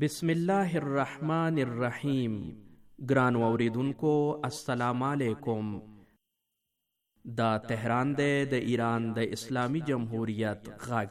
بسم الله الرحمن الرحیم. ګران اوریدونکو السلام علیکم. دا تهران دی د ایران د اسلامی جمهوریت غږ.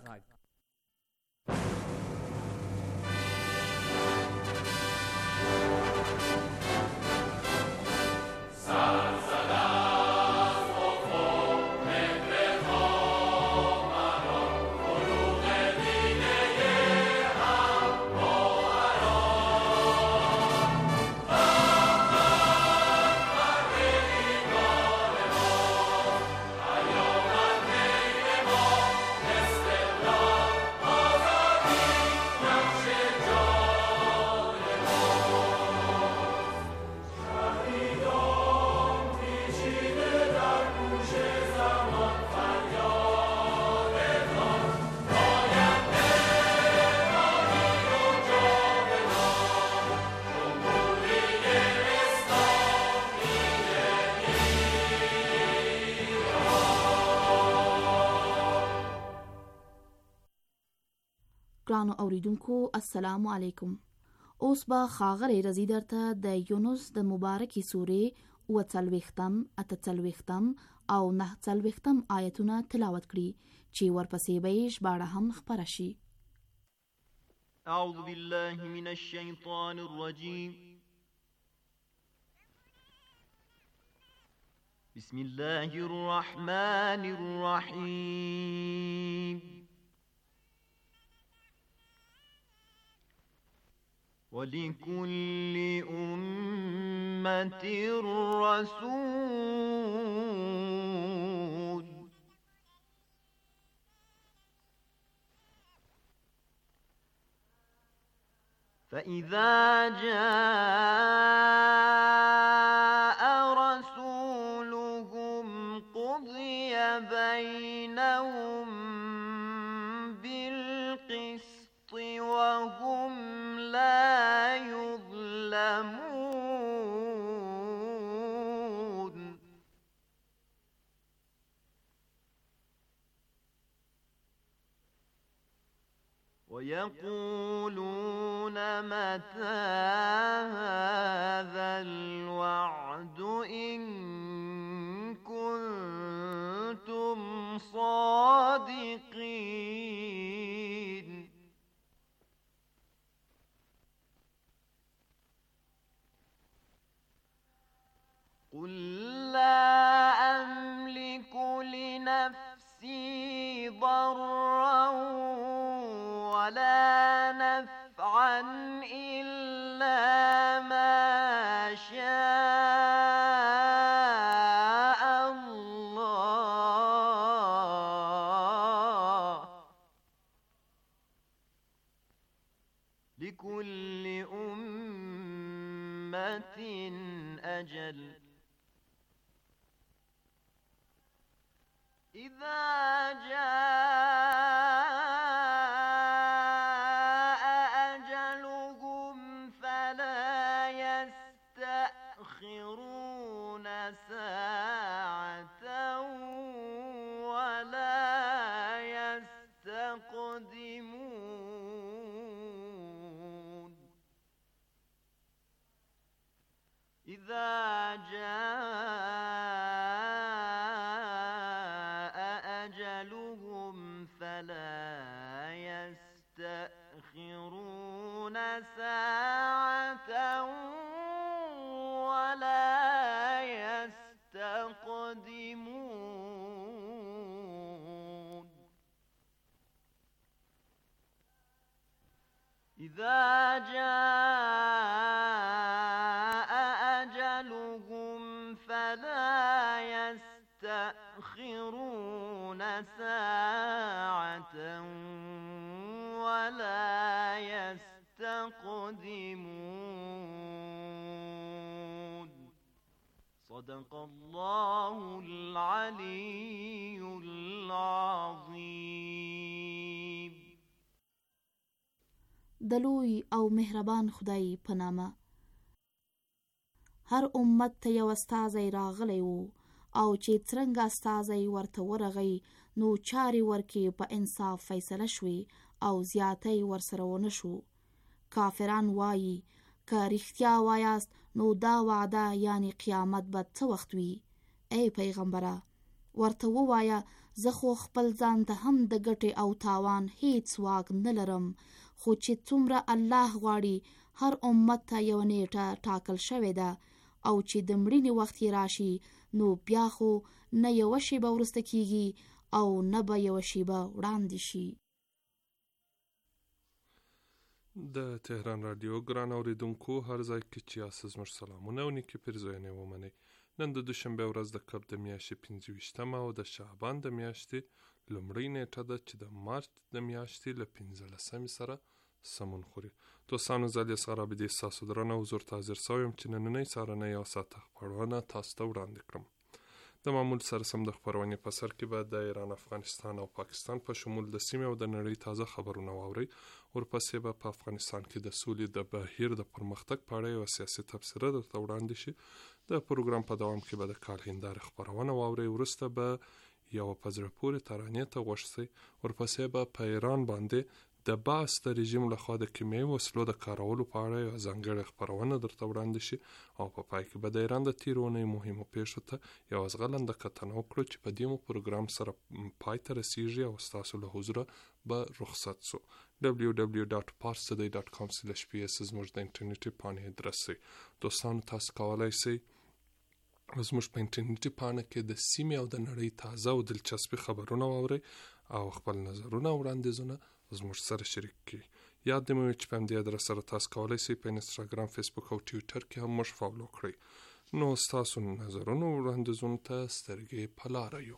ګرانو اوریدونکو السلام علیکم. اوس به ښاغلی رضی درته د یونس د مبارکې سورې 40 اتهڅلوېښتم او 49 آیتونه تلاوت کړي چې ورپسې به یې ژباړه هم خپره شي. اعوذ بالله من الشیطان الرجیم. بسم الله الرحمن الرحیم. وَلِكُلِّ أُمَّةٍ رَّسُولٌ فَإِذَا جَاءَ رَسُولُهُمْ قُضِيَ بَيْنَهُم بِالْقِسْطِ وَهُمْ لا يظلمون. ويقولون متى هذا الوعد إن كنتم صادقين. قل لا أملك لنفسي ضرا ولا نفعا إلا ما شاء الله. لكل أمة أجل. إذا جاء أجلهم فلا يستأخرون ساعة ولا يستقدمون. إذا فلا يستأخرون ساعة ولا يستقدمون. إذا جاء أجلهم فلا يستأخرون ساعة ولا يستقدمون. صدق الله العلي العظيم. د لوی او مهربان خدای په نامه. هر امت ته یو استازی راغلی وو او چې څرنګه استازی ورته ورغی نو چارې ورکې په انصاف فیصله شوې او زیاتی ورسره ونه شو. کافران وایي که رښتیا وایاست نو دا وعده یعنی قیامت به څه وخت وي؟ ای پیغمبره ورته ووایه زه خو خپل ځان ته هم د ګټې او تاوان هیڅ واک نه لرم، خو چې څومره الله غواړي هر امت ته یو نیټه ټاکل شوې ده او چې د مړینې وخت یې راشي نو بیا خو نه یوه شیبه وروسته کیږي او نه به یوه شیبه وړاندې شي. د تهران رادیو ګران اوریدونکو هر ځای کې چې یاست زموږ سلامونه او نیکې پیرزوینې ومنئ. نن د دوشنبې ورځ د کب د میاشتې 25مه او د شعبان د میاشتې لومړۍ نیټه ده چې د مارچ د میاشتې له 15 سره سمون خوري. دوستانو زه الیاس غرابي ستاسو درنه حضور ته حاضر شوی یم چې نننۍ سهارنۍ او ساعته خپرونه تاسو ته وړاندې کړم. د معمول سره سم د خپرونې په سر کې به د ایران، افغانستان او پاکستان په شمول د سیمې او د نړۍ تازه خبرونه واورئ. ورپسې به په افغانستان کې د سولې د بهیر د پرمختګ په اړه یوه سیاسي تبصره درته وړاندې شي. د پروګرام په دوام کې به د کال هندارې خپرونه واورئ. وروسته به یوه په زړه پورې ترانې ته غوږ شئ. ورپسې به په ایران باندې د باس د رژیم لخوا د کیمیاوي وسلو د کارولو په اړه یوه ځانګړې خپرونه درته وړاندې شي او په پای کې به د ایران د تېرو اونیو مهمو پیښو ته یوه ځغلنده کتنه وکړو چې په دې مو پروګرام سره پای ته رسیږي او ستاسو له حضوره به رخصت سو. www.parstoday.com/ps زموږ د انټرنیټي پاڼې ادرس دی. دوستانو تاسو کولی شئ زموږ په انټرنیټي پاڼه کې د سیمې او د نړۍ تازه او دلچسپي خبرونه واورئ او خپل نظرونه او وړاندیزونه زموږ سره شریک کړئ. یاد دې مو وي چې په همدې ادرس سره تاسو کولی شئ په انسټاګرام، فیسبوک او ټویټر کې هم موږ فالو کړئ. نو ستاسو نظرونو او وړاندیزونو ته سترګې په لاره یو.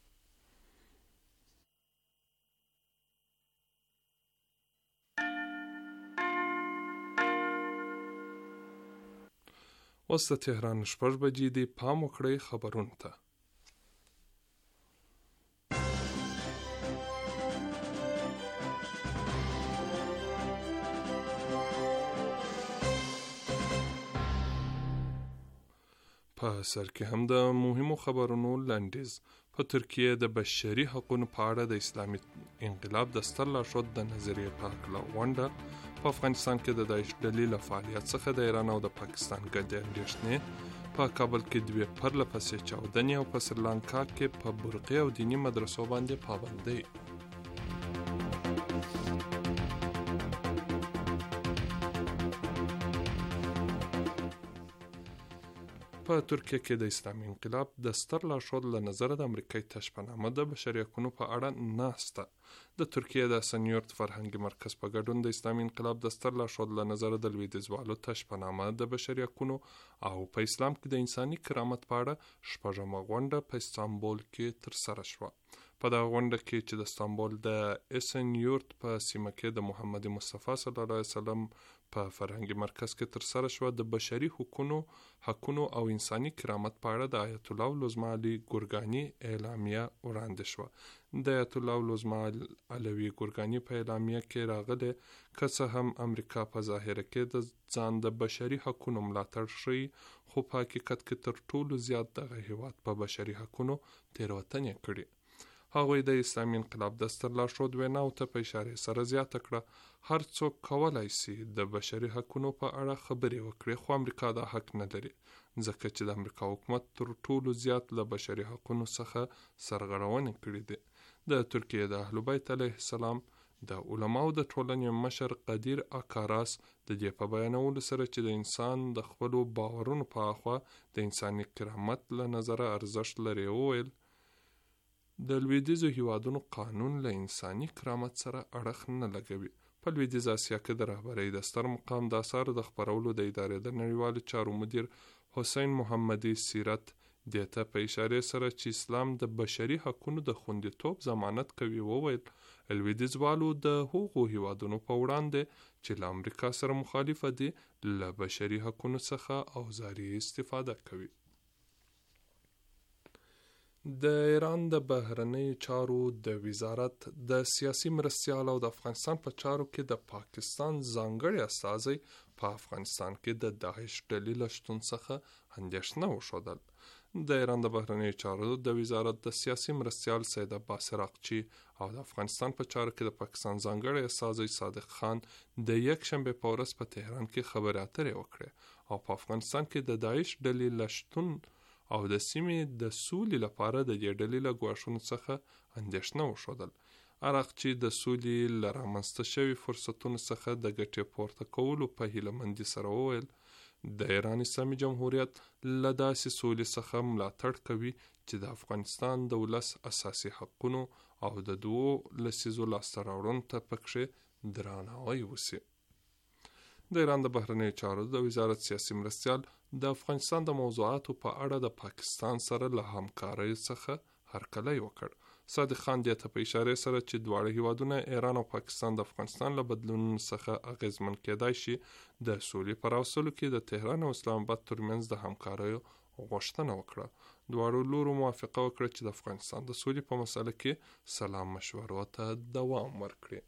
اوس د تهران 6 بجې دي. پام وکړئ خبرونو ته. په سر کې هم د مهمو خبرونو لنډیز. په ترکیه د بشري حقوقو په اړه د اسلامي انقلاب د ستر لارښود د نظریې په هکله غونډه. په افغانستان کې د داعش ډلې له فعالیت څخه د ایران او د پاکستان ګډې اندېښنې. په کابل کې 2 پرله پسې چاودنې او په سریلانکا کې په برقي او دیني مدرسو باندې پابندۍ. په ترکیه کې د اسلامي انقلاب د ستر لارښود له نظره د امریکایي تشبنامه د بشري حقوقو په اړه ناسته. د ترکیه د سنیورت فرهنګي مرکز په ګډون د اسلامي انقلاب د ستر لارښود له نظره د لویدیځوالو تشبنامه د بشري حقوقو او په اسلام کې د انساني کرامت په اړه 6مه غونډه په استانبول کې ترسره شوه. په دغه غونډه کې چې د استانبول د اسنیورت په سیمه کې د محمد مصطفی صلی الله علیه وسلم په فرهنګي مرکز کې ترسره شوه، د بشري حقونو او انساني کرامت په اړه د آیت الله العظمى علي ګورګاني اعلامیه وړاندې شوه. د آیت الله العظمى علوي ګورګاني په اعلامیه کې راغلی که څه هم امریکا په ظاهره کې د ځان د بشري حقونو ملاتړ ښیي، خو په حقیقت کې تر ټولو زیات دغه هیواد په بشري حقونو تېروتنې کړي. هغوی د اسلامي انقلاب د ستر لارښود ویناو ته په اشاره سره زیاته کړه هر څوک کولای شي د بشري حقونو په اړه خبرې وکړي، خو امریکا دا حق نه لري ځکه چې د امریکا حکومت تر ټولو زیات له بشري حقونو څخه سرغړونې کړې دي. د ترکیه د اهل بیت علیه السلام د علماو د ټولنې مشر قدیر اکاراس د دې په بیانولو سره چې د انسان د خپلو باورونو په اخوا د انساني کرامت له نظره ارزښت لري وویل د لویدیځو هیوادونو قانون له انساني کرامت سره اړخ نه لګوي. په لویدیځ اسیا کې د رهبرۍ د ستر مقام د اثارو د خپرولو د ادارې د نړیوالو چارو مدیر حسین محمدي سیرت دې ته په اشاره سره چې اسلام د بشري حقونو د خوندیتوب ضمانت کوي وویل لویدیځوالو د هغو هیوادونو په وړاندې چې له امریکا سره مخالفه دي له بشري حقونو څخه اوزاري استفاده کوي. د ایران د بهرنیو چارو د وزارت د سیاسي مرستیال او د افغانستان په چارو کې د پاکستان ځانګړي استازی په افغانستان کې د داعش ډلې له شتون څخه اندېښنه وښودل. د ایران د بهرنیو چارو د وزارت د سیاسي مرستیال سید عباس عراقچي او د افغانستان په چارو کې د پاکستان ځانګړی استازی صادق خان د یکشنبې په ورځ په تهران کې خبرې اترې وکړې او په افغانستان کې د داعش ډلې له شتون او د سیمې د سولې لپاره د دې ډلې له ګواښونو څخه اندېښنه وښودل. عراقچي د سولې له رامنځته شوي فرصتونو څخه د ګټې پورته کولو په هیله مندي سره وویل د ایران اسلامي جمهوریت له داسې سولې څخه ملاتړ کوي چې د افغانستان د ولس اساسي حقونو او د 2 لسیزو لاسته راوړنو ته پکښې درناوی وشي. د ایران د بهرنیو چارو د وزارت سیاسي مرستیال د افغانستان د موضوعاتو په اړه د پاکستان سره له همکارۍ څخه هرکلی وکړ. صادق خان دې ته په اشاره سره چې دواړه هیوادونه ایران او پاکستان د افغانستان له بدلونونو څخه اغیزمن کېدای شي د سولې په راوستلو کې د تهران او اسلام آباد ترمنځ د همکاریو غوښتنه وکړه. دواړو لورو موافقه وکړه چې د افغانستان د سولې په مسله کې سلام مشورو ته دوام ورکړي.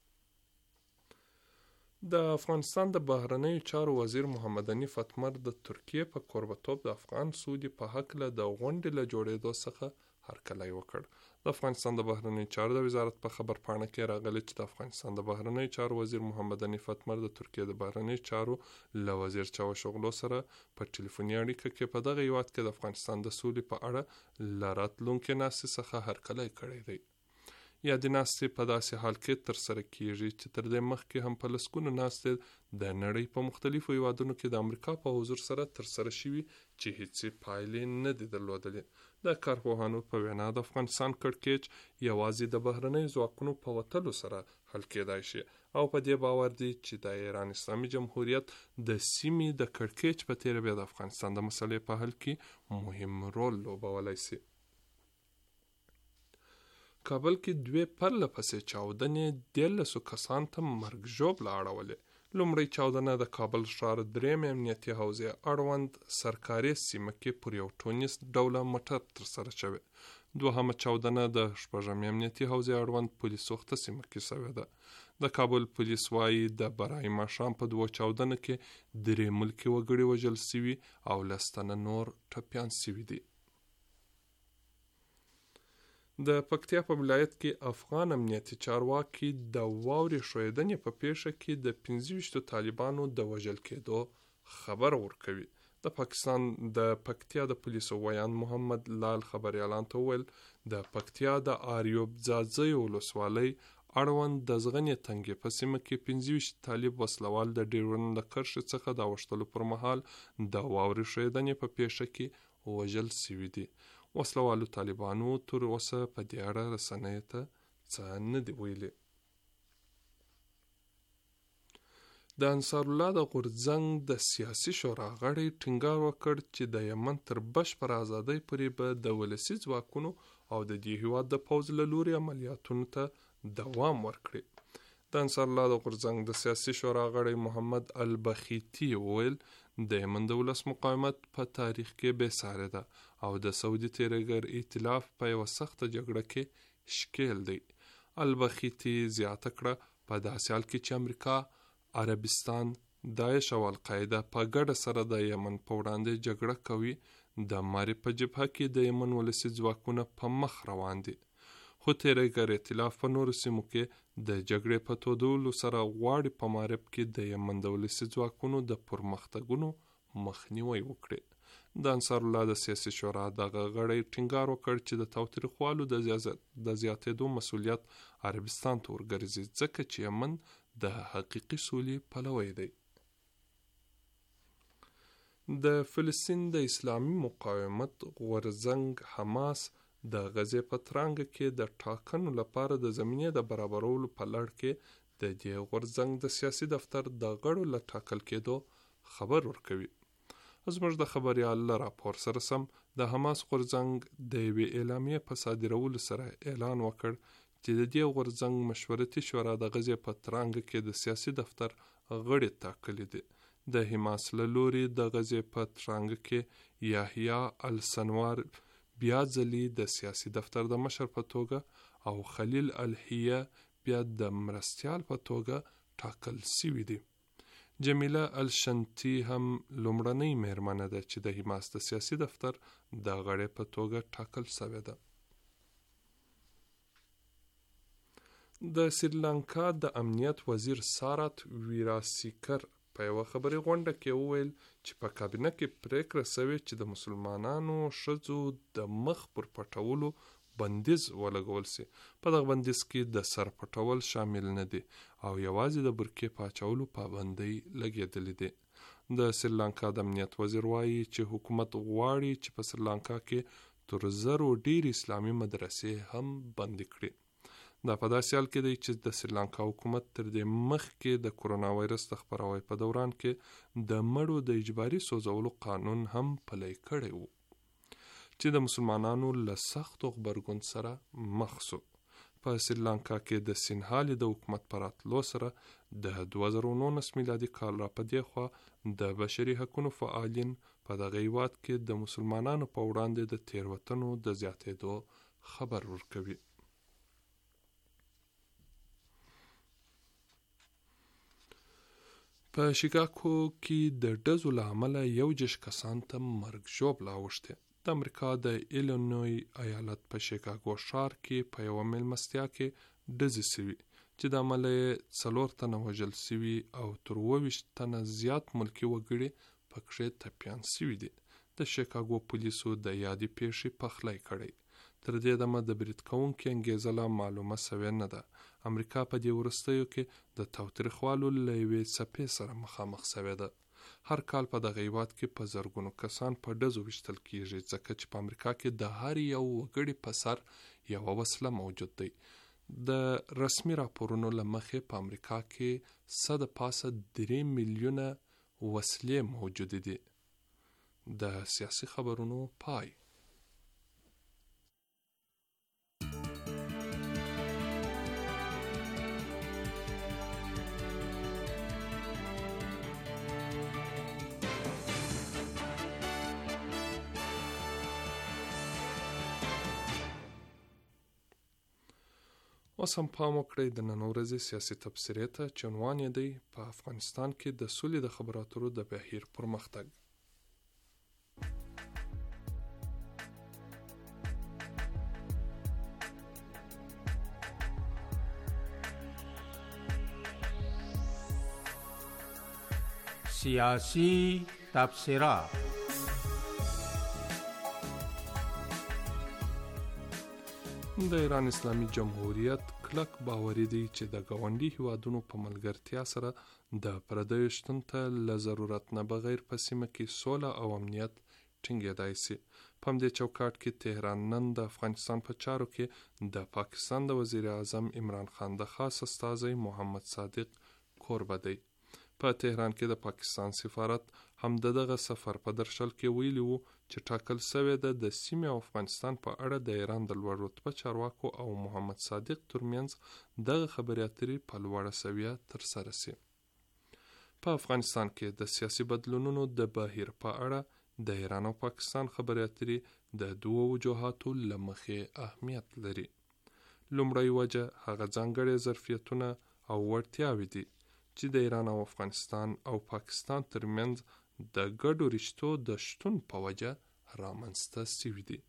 د افغانستان د بهرنیو چارو وزیر محمد حنیف اتمر د ترکیې په کوربتوب د افغان سولې په هکله د غونډې له جوړېدو څخه هرکلی وکړ. د افغانستان د بهرنیو چارو د وزارت په خبرپاڼه کې راغلی چې د افغانستان د بهرنیو چارو وزیر محمد حنیف اتمر د ترکیې د بهرنیو چارو له وزیر چاوشوغلو سره په ټلیفوني اړیکه کې په دغه هیواد کې د افغانستان د سولې په اړه له راتلونکې ناستې څخه هرکلی کړی دی. یادې ناستې په داسې حال کې ترسره کیږي چې تر دې مخکې هم په لسګونو ناستې د نړۍ په مختلفو هیوادونو کې د امریکا په حضور سره ترسره شوي چې هیڅ پایلې نه دي درلودلې. د کارپوهانو په وینا د افغانستان کړکېچ یوازې د بهرنیو ځواکونو په وتلو سره حل کېدای شي او په دې باور دي چې د ایران اسلامي جمهوریت د سیمې د کړکېچ په تیره بیا د افغانستان د مسلې په حل کې مهم رول لوبولی شي. کابل کې 2 پرله پسې چاودنې 13 کسان ته مرګ ژوبله اړولې. لومړی چاودنه د کابل ښار 3 امنیتي حوزې اړوند سرکاري سیمه کې پر یو ټونیس ډوله موټر ترسره شوې. دوهمه چاودنه د 6 امنیتي حوزې اړوند پولیس وخته سیمه کې شوې ده. د کابل پولیس وایي د برای ماښام په 2 چاودنو کې 3 ملکي وګړي وژل شوي او 10 تنه نور ټپیان شوي دي. د پکتیا په ولایت کې افغان امنیتي چارواکي د واورې ښویدنې په پیښه کې د 25 طالبانو د وژل کېدو خبر ورکوي. د پاکستان د پکتیا د پولیسو ویان محمد لال خبریالان ته وویل د پکتیا د آریوب ځاځی ولسوالۍ اړوند د زغنې تنګې په سیمه کې 25 طالب وسلوال د ډیورن له کرښې څخه د اوښتلو پر مهال د واورې ښویدنې په پیښه کې وژل شوي دي. وسلوالو طالبانو تر اوسه په دې اړه رسنیو ته څه نه دي ویلي. د انصار الله د غورځنګ د سیاسي شورا غړي ټینګار وکړ چې د یمن تر بشپړ ازادۍ پورې به د ولسي ځواکونو او د دې هیواد د پوځ له لوري عملیاتونو ته دوام ورکړي. د انصار الله د غورځنګ د سیاسي شورا غړي محمد البخیتی وویل د یمن د ولس مقاومت په تاریخ کې بې ساري ده او د سعودي تیرګر ائتلاف په یوه سخته جګړه کې ښکیل دی. البخیتی زیاته کړه په داسې حال کې چې امریکا، عربستان، داعش او القاعده په ګډه سره د یمن په وړاندې جګړه کوي، د ماري په جبهه کې د یمن ولسي ځواکونه په مخ روان دي. خو تیرګر ائتلاف په نورو سیمو کې د جګړې په تودولو سره غواړي په مارب کې د یمن د ولسي ځواکونو د پرمختګونو مخنیوی وکړي. د انصار الله د سیاسي شورا دغه غړی ټینګار وکړ چې د تاوتریخوالو د زیاتېدو مسؤلیت عربستان ته ورګرځي ځکه چې یمن د حقیقي سولې پلوی دی. د فلسطین د اسلامي مقاومت غورځنګ حماس د غزې په ترانګه کې د ټاکنو لپاره د زمینې د برابرولو په لړ کې د دې غورځنګ د سیاسي دفتر د غړو له ټاکل کېدو خبر ورکوي. زموږ د خبریال له راپور سره سم د حماس غورځنګ د یوې اعلامیې په صادرولو سره اعلان وکړ چې د دې غورځنګ مشورتي شورا د غزې په ترانګه کې د سیاسي دفتر غړي ټاکلي دي. د حماس له لوري د غزې په ترانګه کې یحیی السنوار بیا ځلي د سیاسي دفتر د مشر په توګه او خلیل الحیه بیا د مرستیال په توګه ټاکل شوي دي. جمیله الشنتی هم لومړنۍ میرمنه ده چې د حماس د سیاسي دفتر د غړې په توګه ټاکل شوې ده. د سریلانکا د امنیت وزیر سارات ویراسیکر په یوه خبري غونډه کې وویل چې په کابینه کې پریکړه شوې چې د مسلمانانو ښځو د مخ پر پټولو بندیز ولګول سي. په دغه بندیز کې د سر پټول شامل نه دي او یوازې د برقې په اچولو پابندۍ لګېدلې دي. د سریلانکا د امنیت وزیر وایي چې حکومت غواړي چې په سریلانکا کې تر 1000 ډېر اسلامي مدرسې هم بندي کړي. دا په داسې حال کې دی چې د سریلانکا حکومت تر دې مخکې د کرونا وایرس د خپراوي په دوران کې د مړو د اجباري سوځولو قانون هم پلی کړی و چې د مسلمانانو له سختو غبرګون سره مخ شو. په سریلانکا کې د سینهالي د حکومت په راتلو سره د 2019 میلادي کال را په دې خوا د بشري حقوقو فعالین په دغه هیواد کې د مسلمانانو په وړاندې د تېروتنو د زیاتېدو خبر ورکوي. په شیکاګو کې د ډزو له امله 21 کسان ته مرګ ژوبله اوښتې. د امریکا د ایلینوی ایالت په شیکاګو ښار کې په یوه میلمستیا کې ډزې سوي چې د امله یې 4 تنه وژل سوي او تر 22 تنه زیات ملکي وګړي پکښې ټپیان سوي دي. د شیکاګو پولیسو د یادې پیښې پخلی کړی. تر دې دمه د برید کوونکي انګېزه لا معلومه سوې نه ده. امریکا په دې وروستیو کې د تاوتریخوالو له یوې څپې سره مخامخ سوې ده. هر کال په دغه هیواد کې په زرګونو کسان په ډزو ویشتل کیږي ځکه چې په امریکا کې د هر یو وګړي په سر یوه وسله موجود دی. د رسمي راپورونو له مخې په امریکا کې څه د پاسه 3 میلیونه وسلې موجودې دي. د سیاسي خبرونو پای. اوس هم پام وکړئ د نن ورځې سیاسي تبصرې ته چې عنوان یې دی په افغانستان کې د سولې د خبرو اترو د بهیر پرمختګ. سیاسی تبصرات. د ایران اسلامي جمهوریت کلک باوري دی چې د ګاونډي هیوادونو په ملګرتیا سره د پردیو شتون ته له ضرورت نه بغیر په سیمه کې سوله او امنیت ټینګېدای سي. په همدې چوکاټ کې تهران نن د افغانستان په چارو کې د پاکستان د وزیر اعظم عمران خان د خاص استازی محمد صادق کوربه دی. په تهران کې د پاکستان سفارت هم دغه سفر په درشل کې ویلي وو چې ټاکل شوی ده د سیمې او افغانستان په اړه د ایران د لوړ رتبه چارواکو او محمد صادق ترمنځ دغه خبرې اترې په لوړه سویه ترسره سي. په افغانستان کې د سیاسي بدلونونو د بهیر په اړه د ایران او پاکستان خبرې اترې د دوو وجوهاتو له مخې اهمیت لري. لومړی وجه هغه ځانګړي ظرفیتونه او وړتیاوې دي چې د ایران او افغانستان او پاکستان ترمنځ د ګډو رشتو د شتون په وجه رامنځته شوي دي.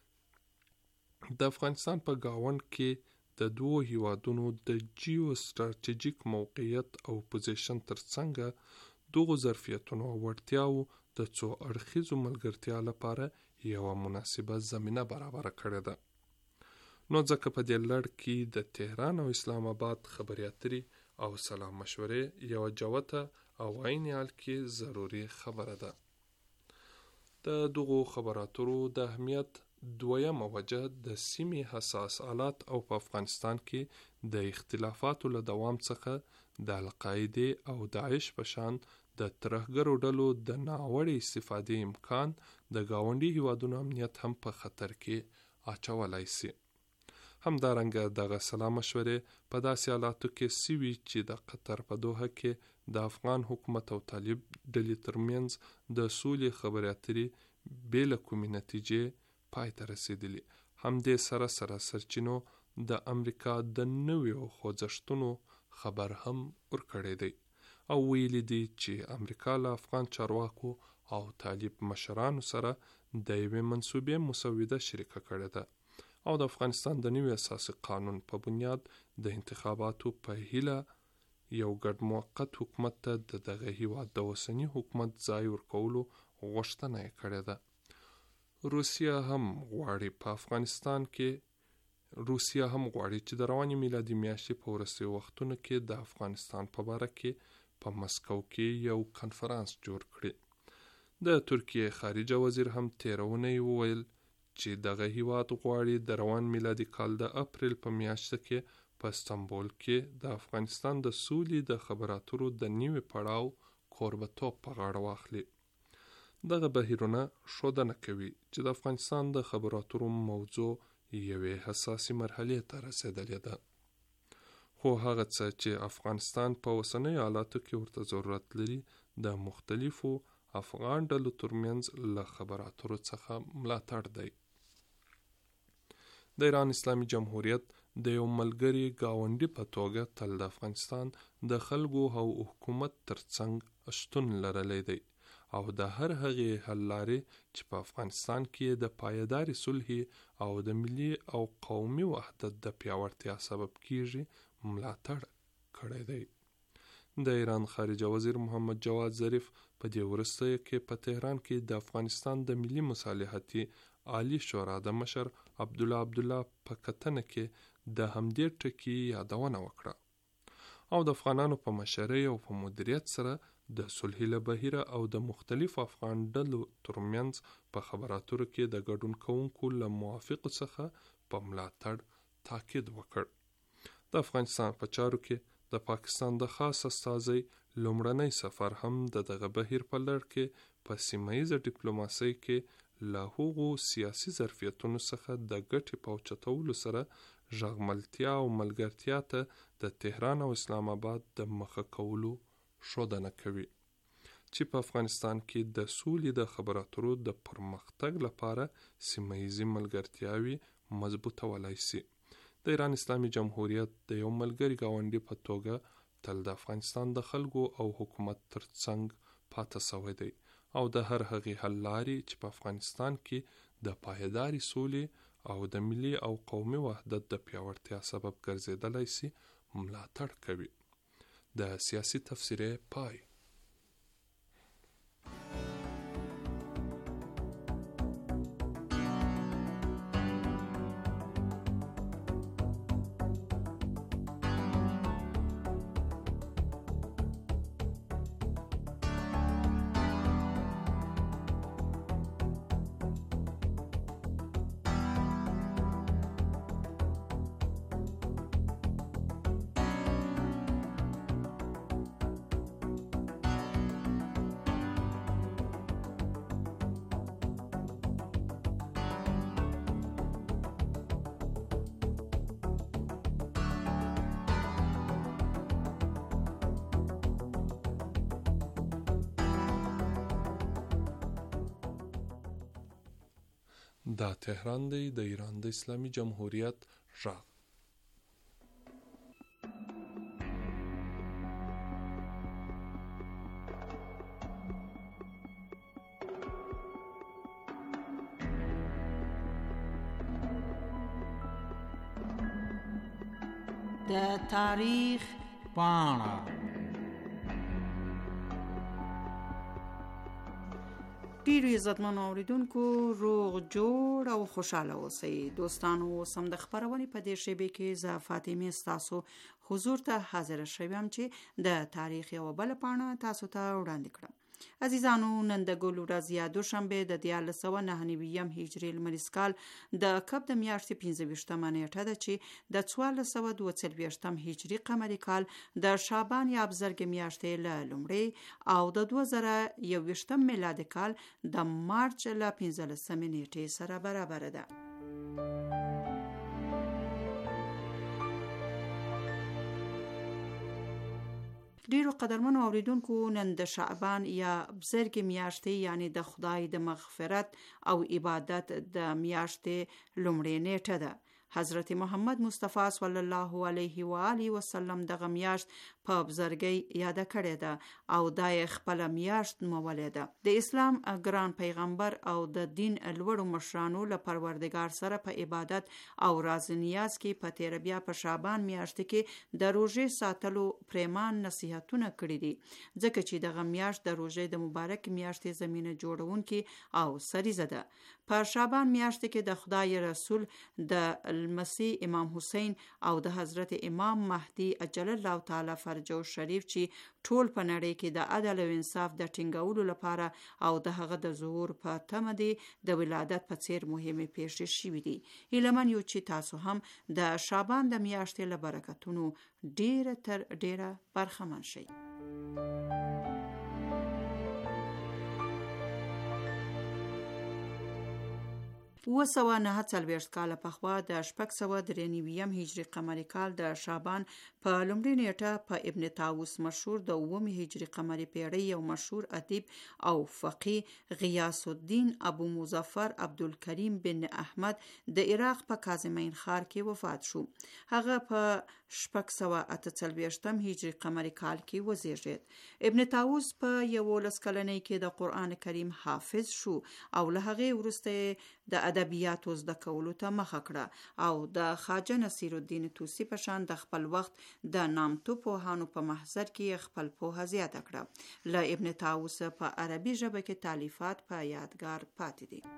د افغانستان په ګاونډ کې د دوو هیوادونو د جیو ستراتیژیک موقعیت او پوزیشن ترڅنګ دغو ظرفیتونو او وړتیاو د څو اړخیزو ملګرتیا لپاره یوه مناسبه زمینه برابره کړې ده. نو ځکه په دې لړ کې د تهران او اسلام آباد خبرې اترې او سلام مشورې یوه جوته او عین حال کې ضروري خبره ده. د دغو خبراتو د اهمیت دویمه وجه د سیمې حساس حالات او په افغانستان کې د اختلافاتو له دوام څخه د القاعده او داعش په شان د ترهګرو ډلو د ناوړې استفادې امکان د ګاونډي هیوادونو امنیت هم په خطر کې اچولای سي. همدارنګه دغه سلام مشورې په داسې حالاتو کې سوي چې د قطر په دوحه کې د افغان حکومت او طالب ډلې ترمنځ د سولې خبرې اترې بې له کومې نتیجې پای ته رسېدلي. همدې سره سره سرچینو د امریکا د نویو خوځښتونو خبر هم ورکړی دی. او ویلي دي چې امریکا له افغان چارواکو او طالب مشرانو سره د یوې منصوبې مسوده شریکه کړې ده او د افغانستان د نوي اساسي قانون په بنیاد د انتخاباتو په هیله یو ګډ موقت حکومت ته د دغه هیواد د اوسني حکومت ځای ورکولو غوښتنه یې کړې ده. روسیه هم غواړي چې د روانې میلادي میاشتې په وروستیو وختونو کې د افغانستان په باره کې په مسکو کې یو کنفرانس جوړ کړي. د ترکیې خارجه وزیر هم تېره اونۍ وویل چې دغه هیواد غواړي د روان میلادي کال د اپریل په میاشت کې په استانبول کې د افغانستان د سولې د خبرو اترو د نوي پړاو کوربه‌توب په غاړه واخلي. دغه بهیرونه ښودنه کوي چې د افغانستان د خبرو اترو موضوع یوې حساسې مرحلې ته رسېدلې ده. خو هغه څه چې افغانستان په اوسنیو حالاتو کې ورته ضرورت لري د مختلفو افغان ډلو ترمنځ له خبرو اترو څخه ملاتړ دی. د ایران اسلامي جمهوریت د یو ملګري ګاونډي په توګه تل د افغانستان د خلکو او حکومت ترڅنګ شتون لرلی دی او د هر هغې حل لارې چې په افغانستان کې د پایداري صلح او د ملي او قومي وحدت د پیاوړتیا سبب کیږي ملاتړ کړی دی. د ایران خارجه وزیر محمد جواد ظریف په دې وروستیو کې په تهران کې د افغانستان د ملي مصالحتي عالی شورا د مشر عبدالله په کتنه کې د همدې ټکي یادونه وکړه او د افغانانو په مشرۍ او په مدیریت سره د صلح له بهیره او د مختلفو افغان ډلو ترمنځ په خبرو اترو کې د ګډون کوونکو له موافقو څخه په ملاتړ تاکید وکړ. د افغانستان په چارو کې د پاکستان د خاص استازي لومړنی سفر هم د دغه بهیر په لړ کې په سیمه‌ییزه ډیپلوماسۍ کې له هغو سیاسي ظرفیتونو څخه د ګټې په اوچتولو سره ژغملتیا او ملګرتیا ته د تهران او اسلام آباد د مخه کولو ښودنه کوي چې په افغانستان کې د سولې د خبرو اترو د پرمختګ لپاره سیمه‌ییزې ملګرتیاوې مضبوطولای شي. د ایران اسلامي جمهوریت د یو ملګري ګاونډي په توګه تل د افغانستان د خلکو او حکومت ترڅنګ پاتې شوی دی او د هر هغې حل لارې چې په افغانستان کې د پایداري سولې او د ملي او قومي وحدت د پیاوړتیا سبب ګرځېدلی شي ملاتړ کوي. د سیاسي تفسیرې پای. دا تهران دی د ایران د اسلامي جمهوریت غږ. د تاریخ پاڼه. ډیرو عزتمنو اوریدونکو روغ جوړ او خوشاله اوسئ. دوستانو سم د خبرونې په دې شیبه کې زه فاطمه ستاسو حضور ته حاضر شوم چې د تاریخ یو بل پاڼه تاسو ته وړاندې کړم. عزیزانو نن د ګل ورځ یا دوشنبه د 1499 هجري لمریز کال د کب د میاشتې 15 نیټه ده چې د 1442 هجري قمري کال د شعبان یا ابزرګ میاشتې له لومړۍ او د 2021 میلادي کال د مارچ له 15 نیټې سره برابر ده. ډیرو قدرمنو اوریدونکو نن د شعبان یا بزرګ میاشتې یعنی د خدای د مغفرت او عبادت د میاشتې لومړۍ نیټه ده. حضرت محمد مصطفی صلی الله علیه و آله وسلم دغه میاشت په بزرګۍ یاد کړې ده او دا خپل میاشت مولې ده. د اسلام ګران پیغمبر او د دین لوړو مشرانو له پروردگار سره په عبادت او راز نیاز کې په تیر بیا په شعبان میاشت کې د روزې ساتلو پریمان نصیحتونه کړې دي، ځکه چې دغه میاشت د روزې د مبارک میاشتې زمينه جوړونکې او سریزه ده. په شعبان میاشت کې د خدای رسول د المسیح امام حسین او د حضرت امام مهدی اجل الله تعالی فرجه شریف چې ټول په نړۍ کې د عدل او انصاف د ټینګولو لپاره او د هغه د ظهور په تمه دي د ولادت په څیر مهمه پیښې شوې دي. هیلمن یو چې تاسو هم د شعبان د میاشتې له برکتونو ډیره تر ډیره برخمن شئ. 1940 کال پخوا د 693 هجری قمری کال د شعبان په لومړۍ نیټه په ابن طاووس مشهور د 9 هجری قمری پیړۍ یو مشهور ادیب او فقيه غیاث الدین ابو مظفر عبدالکریم بن احمد د عراق په کاظمین ښار کې وفات شو. هغه په 648 هجری قمری کال کې وزیږید. ابن طاووس په 11 کلنۍ کې د قرآن کریم حافظ شو او له هغې وروسته د ادبیاتو زده کولو ته مخه کړه او د خواجه نصیر الدین توسی په شان د خپل وخت د نامتو پوهانو په محضر کې خپل پوهه زیاته کړه. له ابن طاووس په عربي ژبه کې تالیفات په یادګار پاتې دي.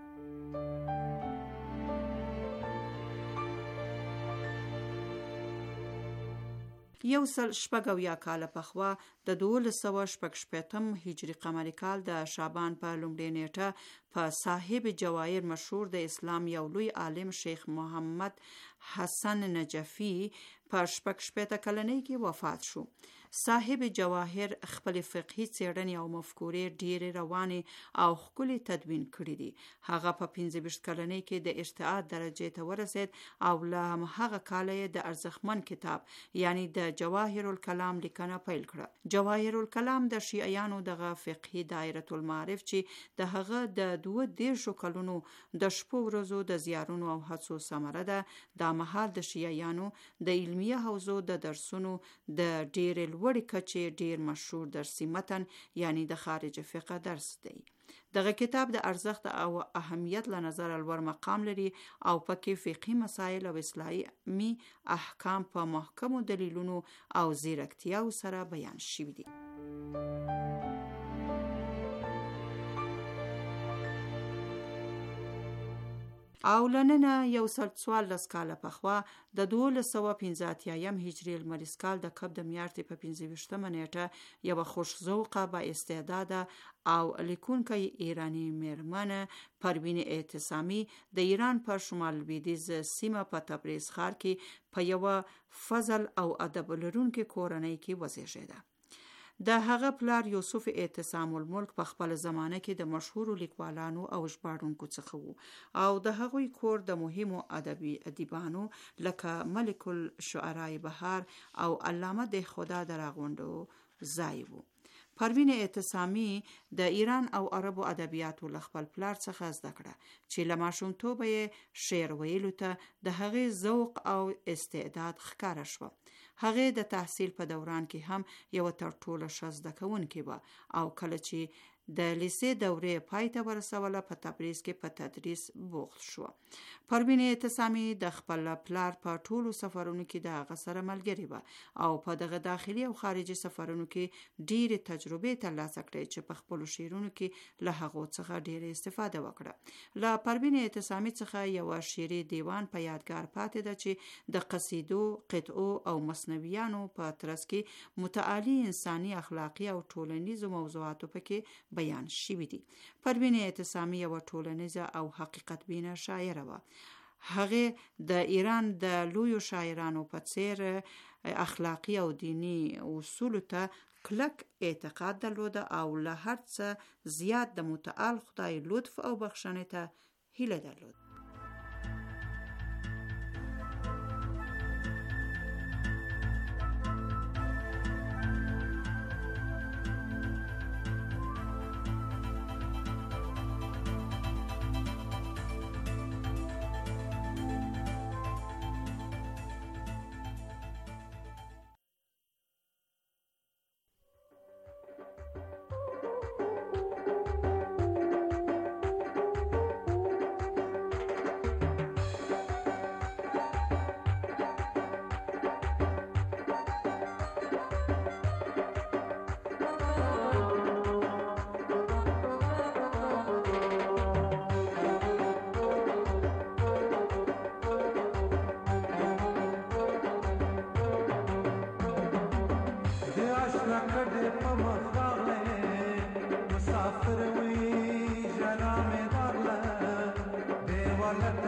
یو سل شپږ کال پخوا د 1216 هجری قمری کال د شعبان په لومړۍ نیټه په صاحب جواهر مشهور د اسلام یو لوی عالم شیخ محمد حسن نجفی په 16 کلنۍ کې وفات شو. صاحب جواهر خپل فقهي څېړنې او مفکورې ډېرې روانې او ښکلي تدوین کړي دي. هغه په 15 کلنۍ کې د اجتهاد درجې ته ورسید او له هماغه کاله یې د ارزښتمن کتاب یعنی د جواهر الکلام لیکنه پیل کړه. جواهر الکلام د شیعیانو دغه فقهي دایره المعارف چې د هغه د 22 کلونو د شپو ورځو د زیارونو او هڅو ثمره ده. دا مهال د شیعیانو د علمیه حوزو د درسونو د ډېرې لوړې کچې ډېر مشهور درسي متن یعنی د خارج فقه درس دی. دغه کتاب د ارزښت او اهمیت له نظر لوړ مقام لري او پکې فقهي مسایل او اسلامي احکام په محکمو دلیلونو او زیرکتیاو سره بیان شوي دي. او لننه یو سل 14 کاله پخوا د 1215 هجری المریز کال د کب د میاشتې په 15 نیټه یو خوش ذوقه با استعداده او لیکونکی ایرانی میرمن پروین اعتصامی د ایران په شمال لویدیځ سیمه په تبریز ښار کې په یو فضل او ادب لرونکي کورنۍ کې وزیږیده. د هغه پلار یوسف اعتصام الملک په خپل زمانه کې د مشهور لیکوالانو او ژباړونکو څخه وو او د هغوی کور د مهمو ادیبانو لکه ملک الشعراء بهار او علامه دهخدا د راغونډو ځای وو. پروین اعتصامی د ایران او عربو ادبیاتو له خپل پلار څخه زده کړه چې له ماشومتوبه یې شعر ویلو ته د هغې ذوق او استعداد ښکاره شوه. هغې د تحصیل په دوران کې هم یو تر ټولو ښه زده کوونکې وه او کله چې د لیسې دورې پای ته ورسوله په تبریز کې په تدریس بوخت شو. پروین اعتصامی د خپل پلار په ټولو سفرونو کې د هغه سره ملګرې وه او په دغه داخلي او خارجي سفرونو کې ډېرې تجربې ترلاسه کړې چې په خپلو شعرونو کې له هغو څخه ډېره استفاده وکړه. له پروین اعتصامی څخه یو شعري دیوان په یادګار پاتې ده چې د قصیدو، قطعو او مثنویانو په ترڅ کې متعالی انساني، اخلاقی او ټولنیزو موضوعاتو پکې بیان شوي دي. پروین اعتصامی یو ټولنیزه او حقیقت بینه شاعره وه. هغه د ایران د لویو شاعرانو په څیر اخلاقی او دینی اصولو ته کلک اعتقاد درلوده او له هر څه زیات د متعال خدای لطف او بخښنې ته هیله درلوده.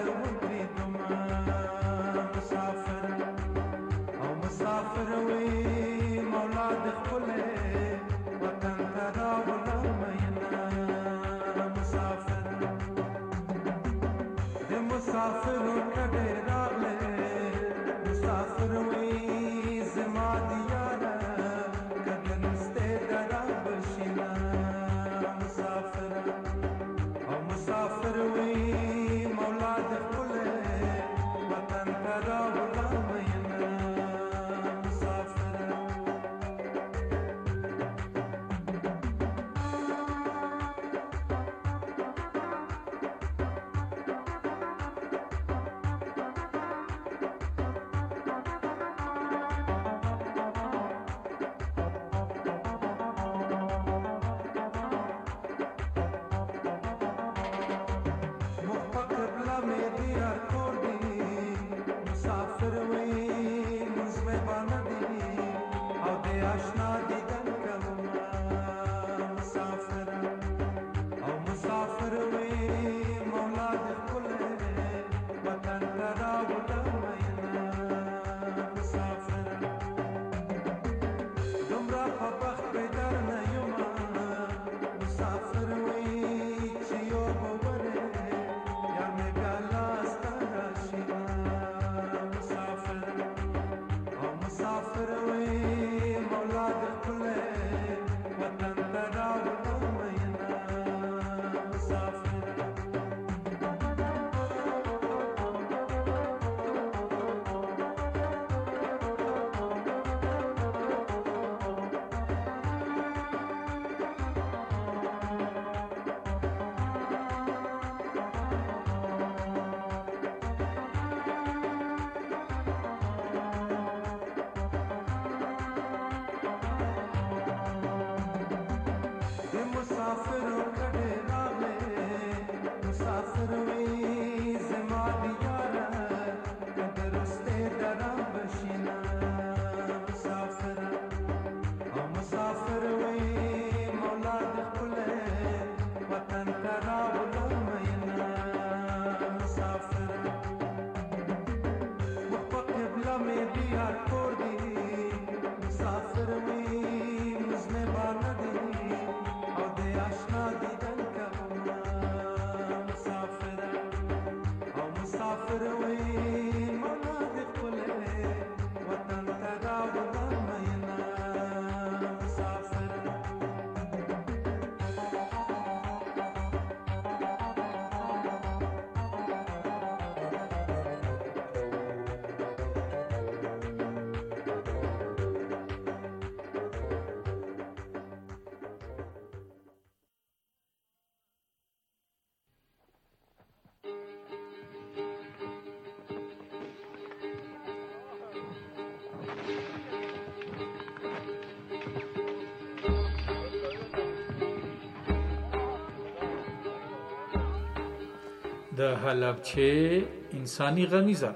د حلبچه انساني غمیزه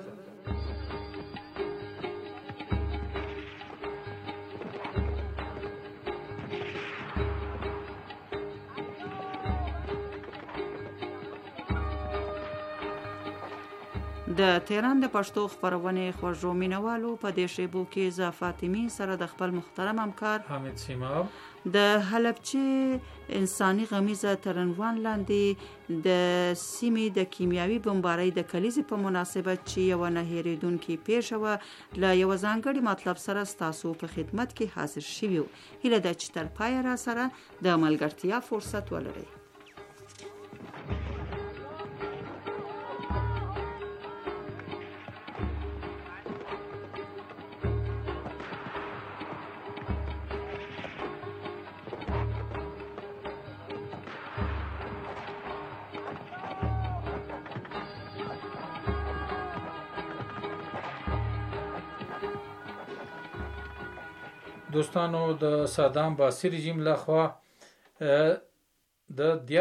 د تهران د پښتو خبرونه خوږو مینوالو په دې شیبو کې ز فاطمی سره د خپل محترم همکار حامد سیماب د حلبچه انساني غمیزه ترنوان لاندې د سیمې د کیمیاوي بمبارۍ د کلیزې په مناسبت چې یو نه هېریدونکې پیښه وه له یو ځانګړي مطلب سره ستاسو په خدمت کې حاضر شوي هیله ده چې تر پایه را سره د ملګرتیا فرصت ولرئ. دوستانو د صدام باسي رژیم لخوا د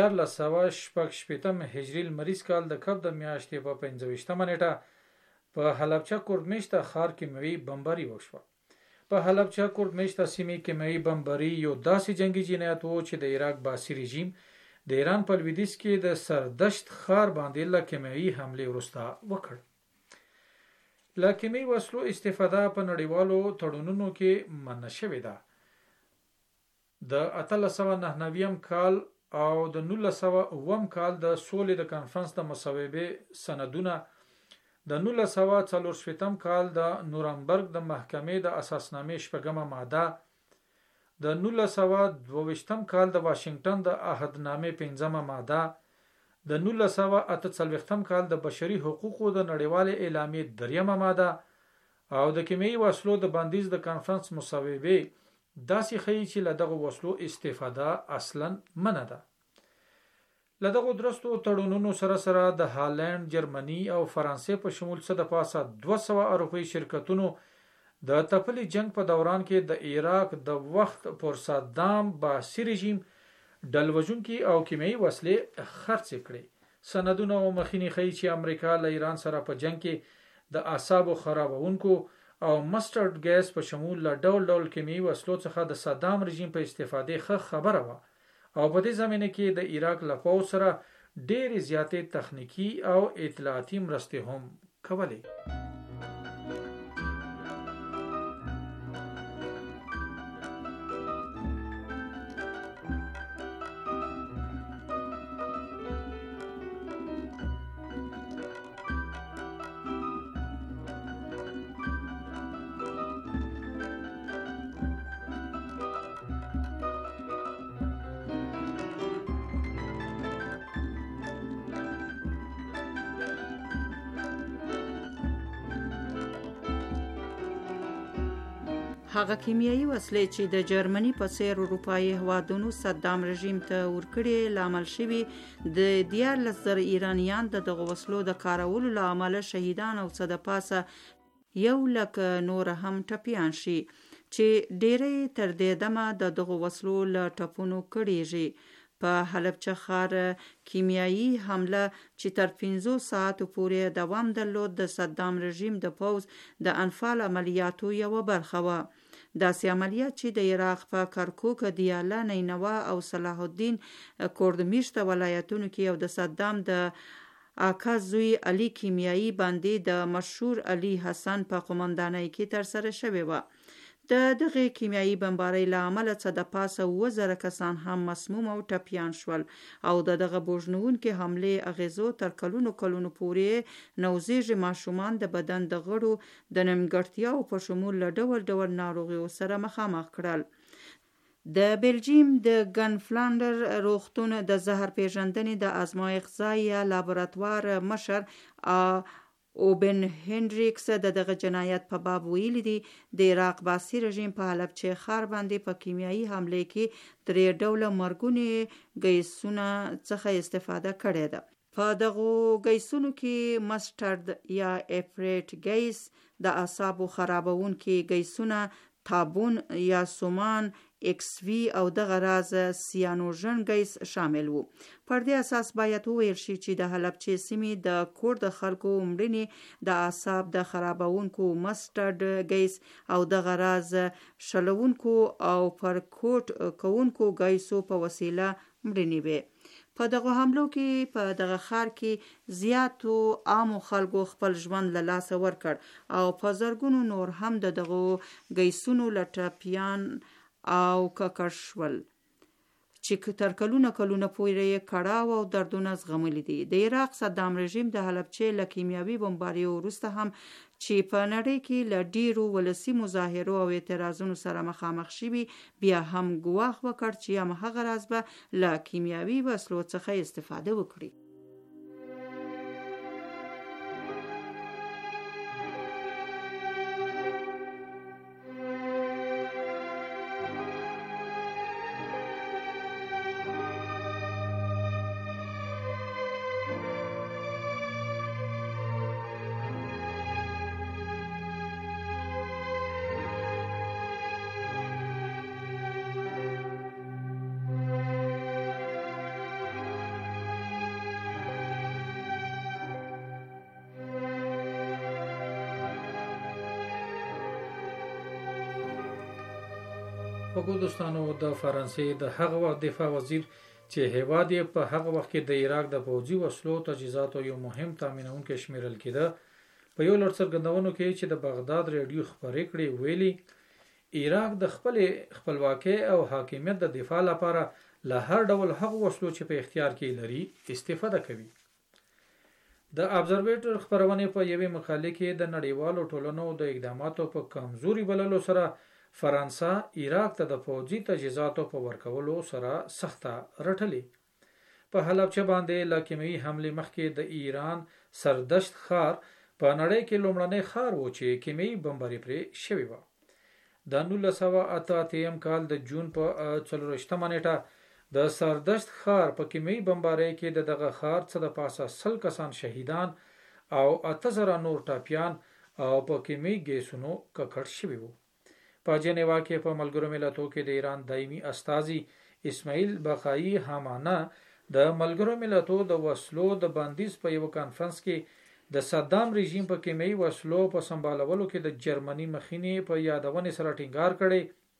1986 هجري لمریز کال د کب د میاشتې په 25 نیټه په حلبچه کورد ښار کې کیمیاوي بمباري وشوه. په حلبچه کورد سیمې کیمیاوي بمباري یو داسې جنگي جنایت و چې د عراق باسي رژیم د ایران په لویدیځ کې د سردشت ښار باندې له کیمیاوي حملې وروسته وکړ. له کیمیاوي وسلو استفاده په نړیوالو تړونونو کې منع شوې ده. د 1899 کال او د 1909 کال د سولې د کانفرنس د مصوبې سندونه، د 1940 کال د نورنبرګ د محکمې د اساسنامې 6مه ماده، د 1922 کال د واشنگټن د عهدنامې 5مه ماده، د 1948 کال د بشري حقوقو د نړیوالې اعلامیې 3مه ماده او د کیمیاوي وسلو د بندیز د کانفرنس مصوبې داسې ښیي چې له دغه وسلو استفاده اصلا منع ده. له دغه درستو تړونونو سره سره د هالند، جرمني او فرانسې په شمول څه د پاسه 200 اروپایي شرکتونو د تپلي جنگ په دوران کې د عراق د وخت پر صدام باسي رژیم ډلوژونکي او کیمیاوي وسلې خرڅې کړې. سندونه او مخینې ښیي چې امریکا له ایران سره په جنگ کې د اعصابو خرابونکو او مسترد ګیس په شمول له ډول ډول کیمیاوي وسلو څخه د صدام رژیم په استفادې خبره وه او په دې زمینه کې د عراق له پوځ سره ډېرې زیاتې تخنیکی او اطلاعاتي مرستې هم کولې. هغه کیمیاوي وسلې چې د جرمني په څیر اروپایي هوادونو صدام رژیم ته ورکړي لامل شوي د 14,000 ایرانیان د دغه وسلو د کارولو له امله شهیدان او څه د پاسه 100,000 نور هم ټپیان شي چې ډیری تر دې دمه د دغه وسلو له ټپونو کړيږي. په حلبچه ښار کیمیاوي حمله چې تر 15 ساعتو پورې دوام درلود د صدام رژیم د پوځ د انفال عملیاتو یوه برخه وه. داسې عملیات چې د عراق په کرکوک، دیاله، نینوا او صلاح الدین کوردمیشته ولایتونو کې او د صدام د آکا زوی علي کیمیاوي باندې د مشهور علي حسن په قومندانۍ کې ترسره شوې وه. د دغه کیمیاوي بمبارۍ له امله څه د پاسه 7,000 کسان هم مسموم او ټپیان شول او دغه بوژنونکې حملې اغیزو تر کلونو پورې نوزیږي ماشومان د بدن د غړو د نیمګړتیاو په شمول له ډول ډول ناروغیو سره مخامخ کړل. د بلجیم د ګنفلاندر روغتون د زهر پیژندنې د ازمایښت ځای یا لابراتوار مشر اوبن هنډریکس دغه جنایت په باب ویلي دي د عراق باسي رژیم په حلبچه ښار باندې په کیمیاوي حمله کې 3 ډوله مرګونی ګیسونه څخه استفاده کړې ده. په دغه ګیسونو کې مسترد یا افریټ ګیس، د اعصابو خرابونکي ګیسونه، تابون یا سومان، ایکس وی او دغه راز سیانوژن ګیس شامل وو. پر دې اساس باید وویل شي چې د حلبچه سیمې د کورد خلکو مړینې د اعصاب د خرابونکو مسترد ګیس او دغه راز شلونکو او پر کوټ کوونکو ګیسو په وسیله مړینې وې. په دغه حملو کې په دغه ښار کې زیاتو عامو خلکو خپل ژوند له لاسه ورکړ او په زرګونو نور هم دغه ګیسونو لټپیان او ککړ شول چې تر کلونه پورې کړاو او دردونه زغملي دي. د عراق صدام رژیم د حلبچه له کیمیاوي بمباریو وروسته هم چې په نړۍ کې له ډیرو ولسی مظاهرو او اعتراضونو سره مخامخ شوي، بیا هم ګواښ وکړ چې همغه راز به له کیمیاوي وسلو څخه استفاده وکړي. په دوستانو د فرانسې د هغه وخت دفاع وزیر چې هیواد یې په هغه وخت کې د عراق د پوځي وسلو تجهیزاتو یو مهم تامینونکی شمیرل کېده. په یو لړ څرګندونو کې چې د بغداد ریډیو خبرې کړې ویلي عراق د خپل خپلواکۍ او حاکمیت د دفاع لپاره له هر ډول هغو وسلو چې په اختیار کې لري استفاده کوي. د ابزرویټر خبرونه په یوې مقالې کې د نړیوالو ټولنو د اقداماتو په کمزوري بللو سره فرانسه عراق ته د پوځي تجهیزاتو په ورکولو سره سخته رټلې. په حلبچه باندې له کیمیاوي حملې مخکې د ایران سردشت ښار په نړۍ کې لومړنی ښار و چې کیمیاوي بمباري پرې شوې وه. د 1988 کال د جون په 24 نیټه د سردشت ښار په کیمیاوي بمبارۍ کې دغه ښار څه د پاسه 100 کسان شهیدان او 8000 نور ټاپیان او په کیمیاوي ګیسونو ککړ شوي وو. په جنیوا کې په ملګرو ملتونو کې د ایران دایمي استازي اسماعیل بقایي حمانه د ملګرو ملتونو د وسلو د بندیز په یو کانفرنس کې د صدام رژیم په کیمیاوي وسلو په سمبالولو کې د جرمني مخینې په یادونې سره ټینګار کړي.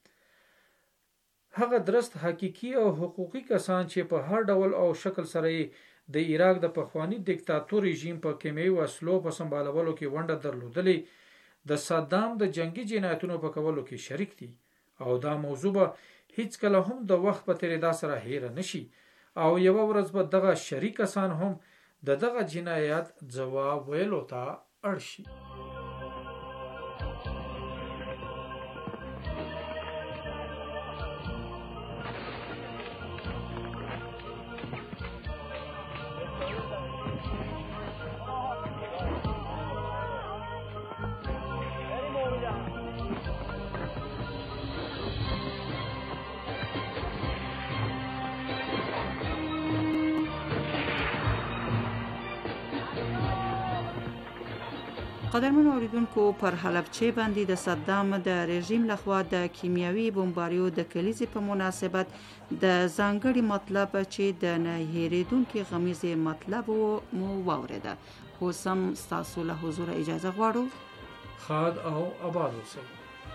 هغه درست حقيقي او حقوقي کسان چې په هر ډول او شکل سره د عراق د پخوانی دیکتاتور رژیم په کیمیاوي وسلو په سمبالولو کې ونډه درلودلې د صدام د جنگي جنایتونو په کولو کې شریک دي او دا موضوع به هیڅ کله هم د وخت په تیریدا سره هیر نشي او یو ورځ به دغه شریک کسان هم دغه جنایت ځواب ویلو ته اړ شي. قدرمن اوریدونکو پر حلبچه باندې د صدام د رژیم لخوا د کیمیاوي بمباریو د کلیزې په مناسبت د ځانګړي مطلب چې د نه هېریدونکي غمیزې مطلب مو واورېده. خو سم ستاسو له حضور اجازه غواړو. خاد او آباد اوسئ.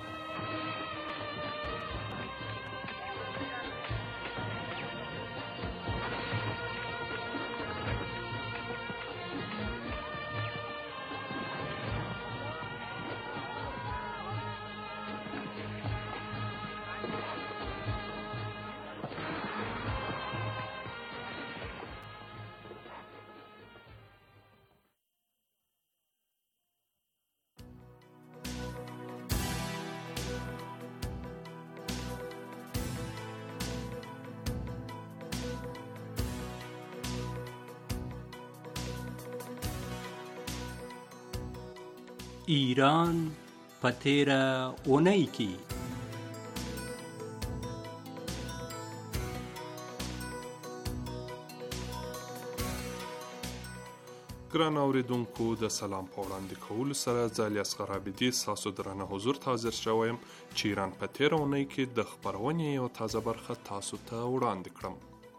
ایران په تیره اونۍ کې ګران اوریدونکو د سلام په وړاندې کولو سره زه الیاصغر عابدي ستاسو درانه حضور ته حاضر شوی یم چې ایران په تیره اونۍ کې د خپرونې یوه تازه برخه تاسو ته وړاندې کړم.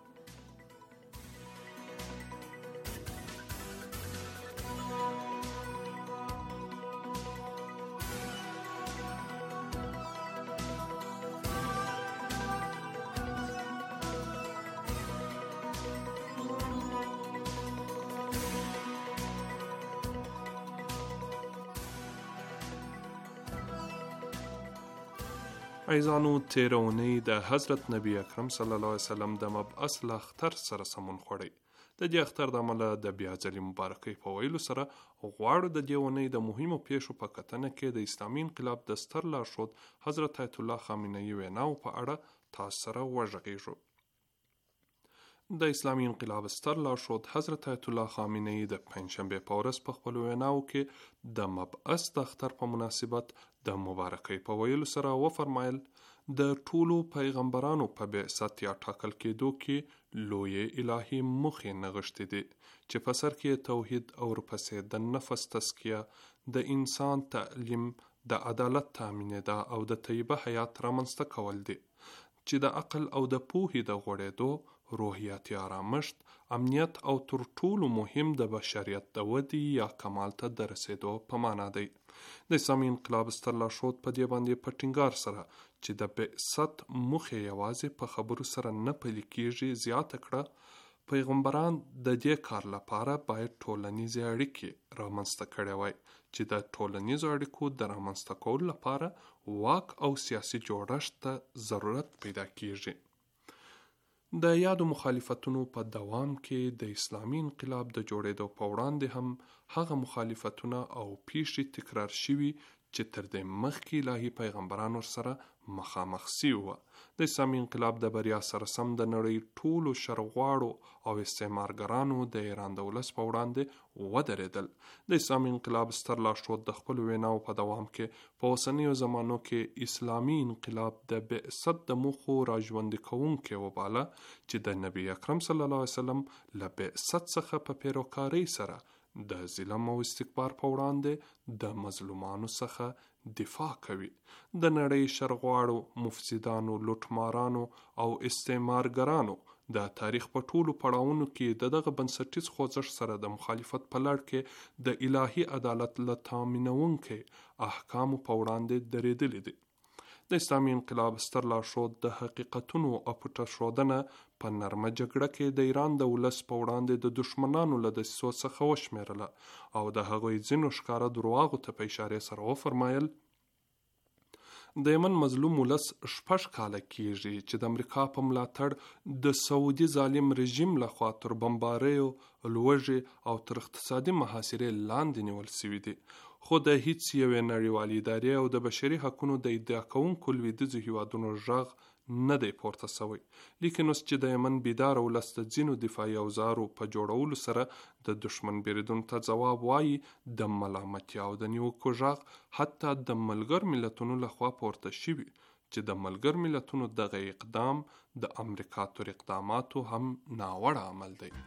عزیزانو، تیره اونۍ د حضرت نبی اکرم صلی الله علیه وسلم د مبعث له اختر سره سمون خوړی. د دې اختر د امله د بیا ځلې مبارکۍ په ویلو سره غواړو د دې اونۍ د مهمو پیښو په کتنه کې د اسلامي انقلاب د ستر لارښود حضرت آیت الله خامنه‌ای ویناو په اړه تاسو سره وغږیږو. د اسلامي انقلاب ستر لارښود حضرت آیت الله خامنه‌ای د پنجشنبې په ورځ په خپل ویناو کې د مبعث د اختر په مناسبت د مبارکۍ په ویلو سره وفرمایل د ټولو پیغمبرانو په بعثت یا ټاکل کېدو کې لوی الهي موخې نغښتې دي چې په سر کې توحید او ورپسې د نفس تزکیه، د انسان تعلیم، د عدالت تامینېدا او د طیبه حیات رامنځته کول دي چې د عقل او د پوهې د غوړېدو، روحیاتي آرامښت، امنیت او تر ټولو مهم د بشریت د ودې یا کمال ته د رسېدو په معنا دی. د اسلامي انقلاب ستر لارښود په دې باندې په ټینګار سره چې د بعثت موخې یوازې په خبرو سره نه پلي کېږي زیاته کړه. پیغمبران د دې کار لپاره باید ټولنیزې اړیکې رامنځته کړې وای چې د ټولنیزو اړیکو د رامنځته کولو لپاره واک او سیاسي جوړښت ته ضرورت پیدا کېږي. د یادو مخالفتونو په دوام کې د اسلامي انقلاب د جوړېدو په وړاندې هم هغه مخالفتونه او پیښې تکرار شوي چې تر دې مخکې الهي پیغمبران ورسره مخامخ شوي وو. د اسلامي انقلاب د بریا سره سم د نړۍ ټولو شرغواړو او استعمارګرانو د ایران د ولس په وړاندې ودرېدل. د اسلامي انقلاب ستر لارښود د خپلو ویناو په دوام کې په اوسنیو زمانو کې اسلامي انقلاب د بعثت د موخو راژوندي کوونکی وباله چې د نبی اکرم صلی الله علیه وسلم له بعثت څخه په پیروکارۍ سره د ظلم او استکبار په وړاندې د مظلومانو څخه دفاع کوي. د نړۍ شرغواړو، مفسدانو، لوټمارانو او استعمارګرانو د تاریخ په ټولو پړاوونو کې دغه بنسټیز خوځښت سره د مخالفت په لړ کې د الهي عدالت له تامینونکي احکامو په وړاندې درېدلي دي. د اسلامي انقلاب ستر لارښود د حقیقتونو او پټه ښودنه په نرمه جګړه کې د ایران د ولس په وړاندې د دشمنانو له دسیسو څخه وشمیرله او د هغوی ځینو ښکاره درواغو ته په اشارې سره وفرمایل: د یمن مظلوم ولس 6 کاله کېږي چې د امریکا په ملاتړ د سعودي ظالم رژیم لخوا تر بمباریو، لوږې او تر اقتصادي محاصرې لاندې نیول شوي دي، خو د هیڅ یوې نړیوالې ادارې او د بشري حقونو د ادعا کوونکو لویدیځو هیوادونو غږ نه دی پورته شوی. لیکن اوس چې د یمن بیدار ولس د ځینو دفاعي اوزارو په جوړولو سره د دشمن بریدونو ته ځواب وایي، د ملامتیا او د نیوکو غږ حتی د ملګر ملتونو لخوا پورته شوي چې د ملګر ملتونو دغه اقدام د امریکا تر اقداماتو هم ناوړه عمل دی.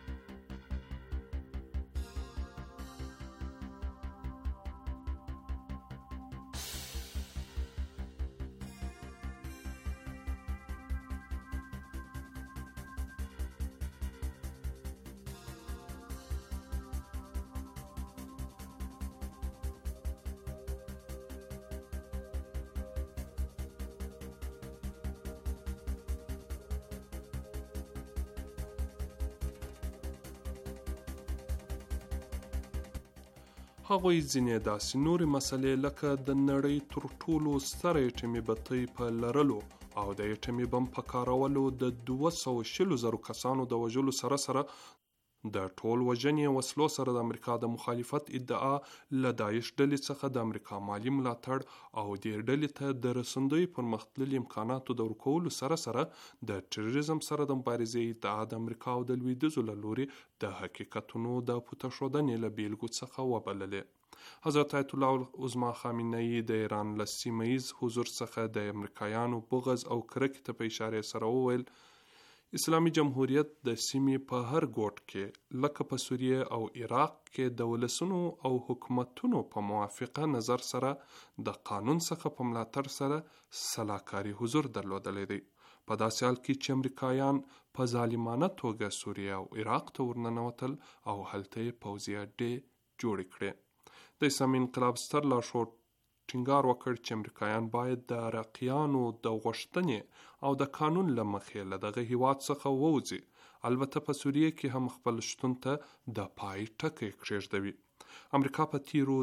هغوی ځینې داسې نورې مسلې لکه د نړۍ تر ټولو ستره اټومي بټۍ په لرلو او د اټومي بم په کارولو د 240,000 کسانو د وژلو سره سره د ټول وژنې وسلو سره د امریکا د مخالفت ادعا له داعش ډلې څخه د امریکا مالی ملاتړ او دې ډلې ته د رسندوی پرمختللي امکاناتو د ورکولو سره سره د تروریزم سره د مبارزې ادعا د امریکا او د لویدیځو له لوري د حقیقتونو د پټه ښودنې له بیلګو څخه وبللې. حضرت آیت الله العظمى خامنه‌ای د ایران له سیمه ییز حضور څخه د امریکایانو بغض او کرکې ته په اشارې سره وویل: اسلامي جمهوریت د سیمې په هر ګوټ کې لکه په سوریه او عراق کې د ولسونو او حکومتونو په موافقه نظر سره د قانون څخه په ملاتړ سره سلاکاري حضور درلودلی دی. په داسې حال کې چې امریکایان په ظالمانه توګه سوریه او عراق ته ورننوتل او هلته یې پوځي اډې جوړې کړې. د اسلامي انقلاب ستر لارښود ټینګار وکړ چې امریکایان باید د عراقیانو د غوښتنې او د قانون له مخې له دغه هیواد څخه ووځي، البته په سوریه کې هم خپل شتون ته د پای ټکی کېږدوي. امریکا په تیرو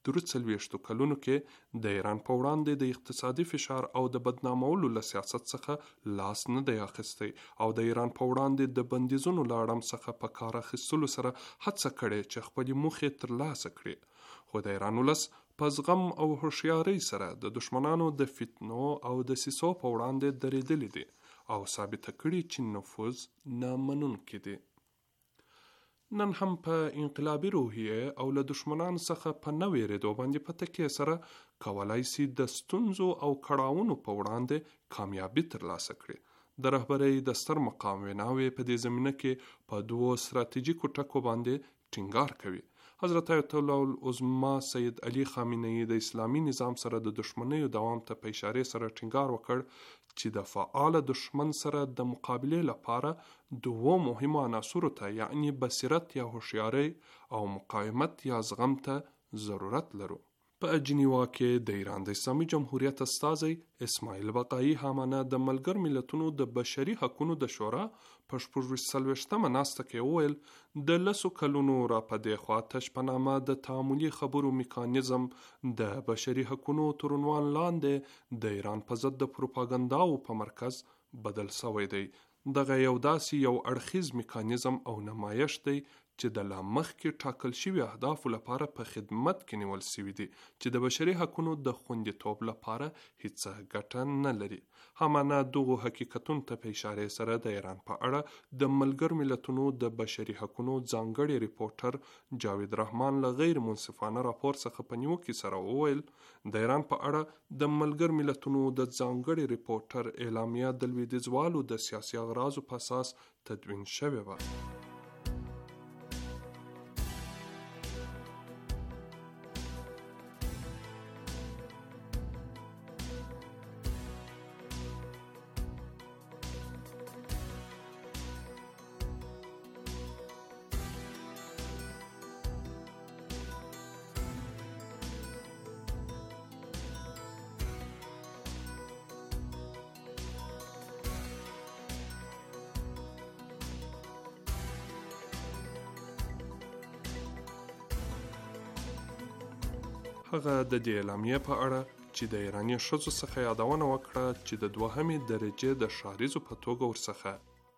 43 کلونو کې د ایران په وړاندې د اقتصادي فشار او د بدنامولو له سیاست څخه لاس نه دی اخیستی او د ایران په وړاندې د بندیزونو له اړم څخه په کار اخیستلو سره هڅه کړې چې خپلې موخې ترلاسه کړي. خو د ایران ولس په زغم او هوښیارۍ سره د دشمنانو د فتنو او دسیسو په وړاندې درېدلي دي او ثابته کړي چې نفوذ نه منونکي دي. نن هم په انقلابي روحیه او له دشمنانو څخه په نه وېرېدو باندې په تکیه سره کولای شي د ستونزو او کړاوونو په وړاندې کامیابي ترلاسه کړي. د رهبرۍ د ستر مقام ویناوې په دې زمینه کې په 2 ستراتیژیکو ټکو باندې ټینګار کوي. حضرت آیت الله العظمى سید علي خامنه‌ای د اسلامي نظام سره د دشمنیو دوام ته په اشارې سره ټینګار وکړ چې د فعال دشمن سره د مقابلې لپاره دوه مهمو عناصرو ته یعنی بصیرت یا هوښیارۍ او مقاومت یا زغم ته ضرورت لرو. په جنیوا کې د ایران د اسلامي جمهوریت استازی اسماعیل بقایي حمانه د ملګر ملتونو د بشري حقوقو د شورا په 40مه ناسته کې وویل د 10 کلونو را په دې خوا تش په نامه د تعاملي خبرو میکانیزم د بشري حقوقو تر عنوان لاندې د ایران په ضد د پروپاګانداو په مرکز بدل شوی دی. دغه یو داسې یو اړخیز میکانیزم او نمایش دی چې د لا مخکې ټاکل شوي اهدافو لپاره په خدمت کې نیول شوي دي چې د بشري حقوقو د خوندیتوب لپاره هیڅ ګټه نه لري. حمانه دغو حقیقتونو ته په اشارې سره د ایران په اړه د ملګر ملتونو د بشري حقوقو ځانګړي ریپورټر جاوید رحمان له غیر منصفانه راپور څخه په نیوکې سره وویل د ایران په اړه د ملګر ملتونو د ځانګړي ریپورټر اعلامیه د لویدیځوالو د سیاسي اغراضو په اساس تدوین شوې وه. هغه د دې اعلامیې په اړه چې د ایراني ښځو څخه یادونه وکړه چې د 2مې درجې د شاریزو په توګه ورڅخه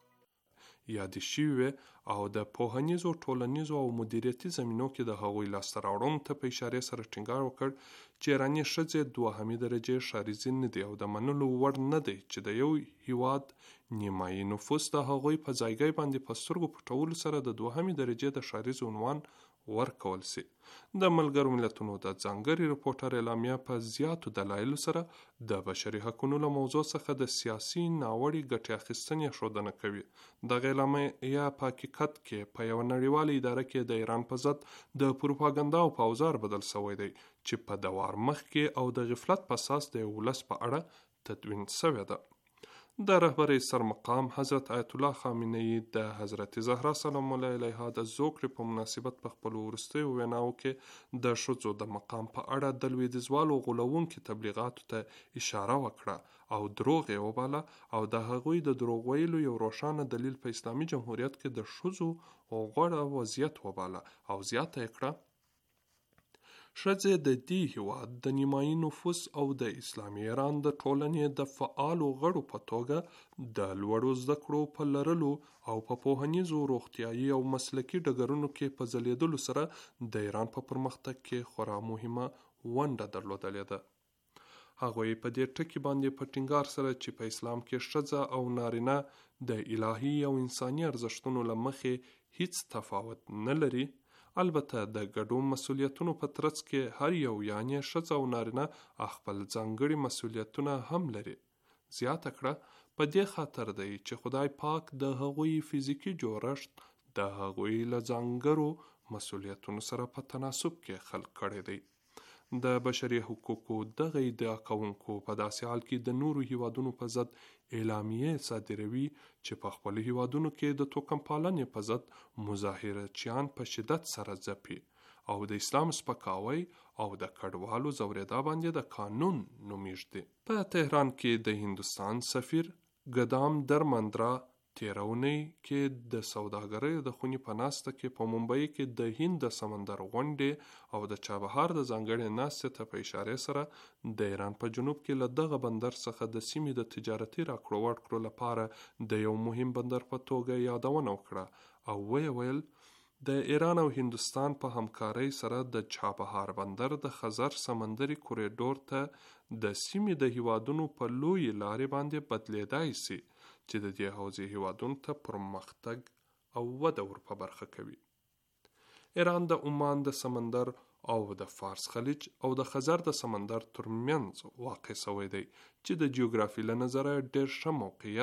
یادې شوې او د پوهنیزو، ټولنیزو او مدیریتي زمینو کې د هغوی لاسته راوړنو ته په اشارې سره ټینګار وکړ چې ایراني ښځې 2مې درجې شاریزې نه دي او د منلو وړ نه دی چې د یو هیواد نیمایي نفوس د هغوی په ځایګی باندې په سترګو پټولو سره د 2مې درجې د شاریزو عنوان ورکول سي. د ملګرو ملتونو د ځانګړي رپورټر اعلامیه په زیاتو دلایلو سره د بشري حقوقو له موضوع څخه د سیاسي ناوړي ګټې اخیستنې ښودنه کوي. دغه اعلامیه په حقیقت کې په یوه نړیواله اداره کې د ایران په ضد د پروپاګاندا په اوزار بدل شوی دی چې په دوار مخکې او د غفلت په اساس د یو ولس په اړه تدوین شوې ده. د رهبرۍ سرمقام حضرت آیت الله خامنه‌ای د حضرت زهرا سلام الله علیها د زوکړې په مناسبت په خپلو وروستیو ویناوو کې د ښځو د مقام په اړه د لویدیځوالو غولونکي تبلیغاتو ته اشاره وکړه او دروغ یې وباله او د هغوی د دروغ ویلو یو روښانه دلیل په اسلامي جمهوریت کې د ښځو غوره وضعیت وباله او زیاته یې کړه ښځې د دې هیواد د نیمایي نفوس او د اسلامي ایران د ټولنې د فعالو غړو په توګه د لوړو زده کړو په لرلو او په پوهنیزو، روغتیایي او مسلکي ډګرونو کې په ځلیدلو سره د ایران په پرمختګ کې خورا مهمه ونډه درلودلې ده. هغوی په دې ټکي باندې په ټینګار سره چې په اسلام کې ښځه او نارینه د الهي او انساني ارزښتونو له مخې هیڅ تفاوت نه لري، البته د ګډو مسؤلیتونو په ترڅ کې هر یو یعنی ښځه او نارینه خپل ځانګړي مسؤلیتونه هم لري. زیاته کړه په دې خاطر دی چې خدای پاک د هغوی فزیکي جوړښت د هغوی له ځانګړو مسؤلیتونو سره په تناسب کې خلق کړی دی. د بشري حقوقو دغه ادعا کوونکو په داسې حال کې د نورو هیوادونو په ضد اعلامیې صادروي چې په خپلو هیوادونو کې د توکم پالنې په ضد مظاهرچیان په شدت سره ځپي او د اسلام سپکاوی او د کډوالو ځورېدا باندې د قانون نومیږدي. په تهران کې د هندوستان سفیر ګدام درمندرا تیرونی کې د سوداګرۍ د خونې په ناسته کې په ممبئی کې د هند د سمندر غونډې او د چابهار د ځانګړې ناستې ته په اشارې سره د ایران په جنوب کې له دغه بندر څخه د سیمې د تجارتي راکړو ورکړو لپاره د یو مهم بندر په توګه یادونه وکړه او ویې ویل د ایران او هندوستان په همکارۍ سره د چابهار بندر د خزر سمندري کوریډور ته د سیمې د هیوادونو په لوی لارې باندې بدلیدای سي چې د دې حوزې هیوادونو ته پرمختګ او وده ور په برخه کوي. ایران د عمان د سمندر او د فارس خلیج او د خزر د سمندر ترمنځ واقع شوی دی چې د جیوګرافي له نظره ډېر ښه موقعیت،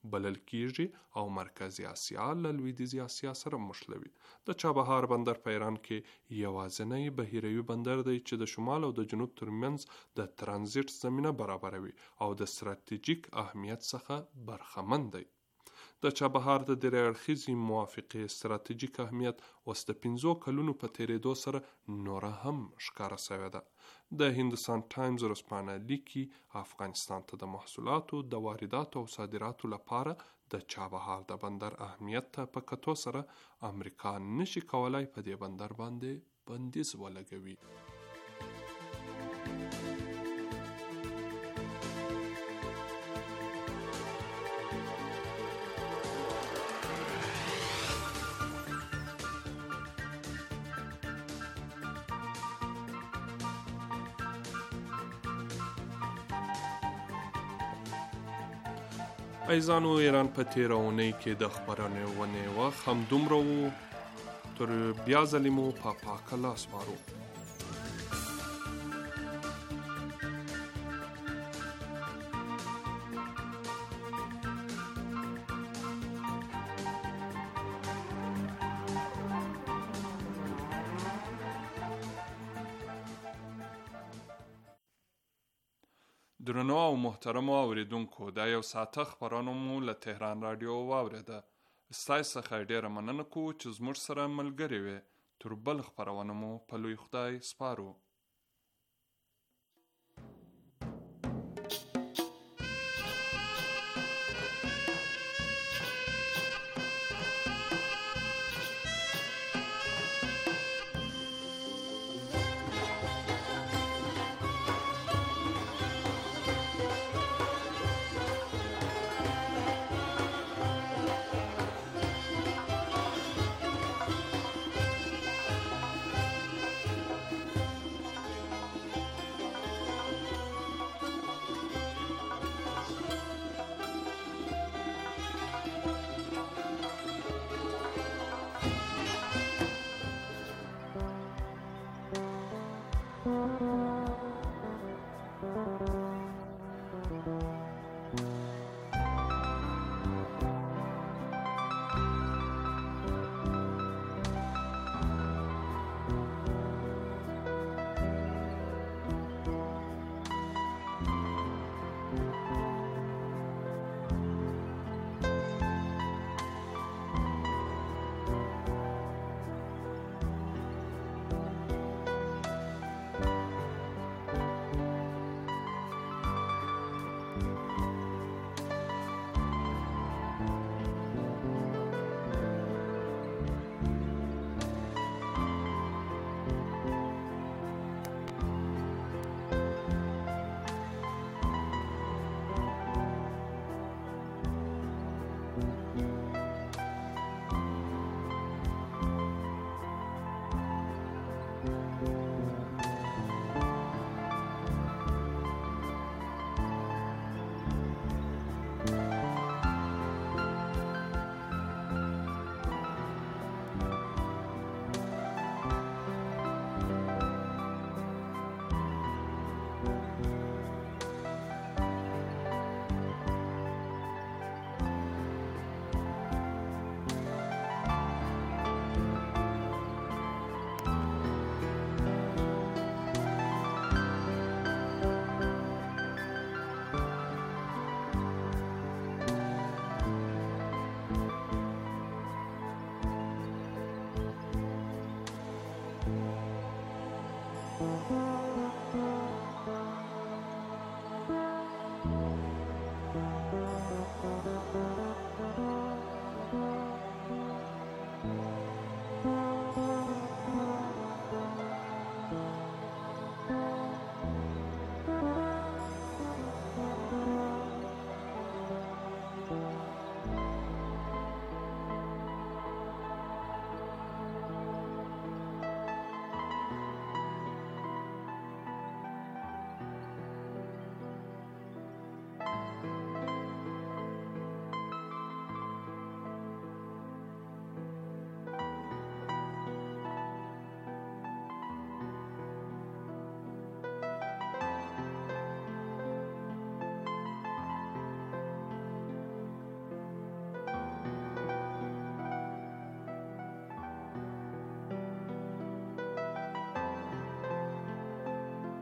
بلل کیږي او مرکزی آسیا له لویدیځي آسیا سره مشلوي. د چابهار بندر په ایران کې یوازینی بهیروي بندر دی چې د شمال او د جنوب ترمنځ د ترانزیت زمینه برابروي او د ستراتیژیک اهمیت څخه برخمن دی. د چابهار د درې اړخیزې موافقې ستراتیژیک اهمیت اوس د 5 کلونو په تیریدو سره نوره هم ښکاره شوې ده. د هندوستان ټایمز ورځپاڼه لیکي افغانستان ته د محصولاتو د وارداتو او صادراتو لپاره د چابهار د بندر اهمیت ته په کتو سره امریکا نشي کولای په دې بندر باندې بندیز ولګوي. ایزانو ایران په تیره اونۍ کې د خپرونې وخت همدومره و تر بیا ځلې مو په پاکه لاس سپارو. درنو او محترمو اوریدونکو، دا یو ساعته خپرونه مو له تهران رادیو واورېده. ستاسو څخه ډیره مننه کوو چې زموږ سره ملګري وي. تر بل خپرونه مو په لوی خدای سپارو.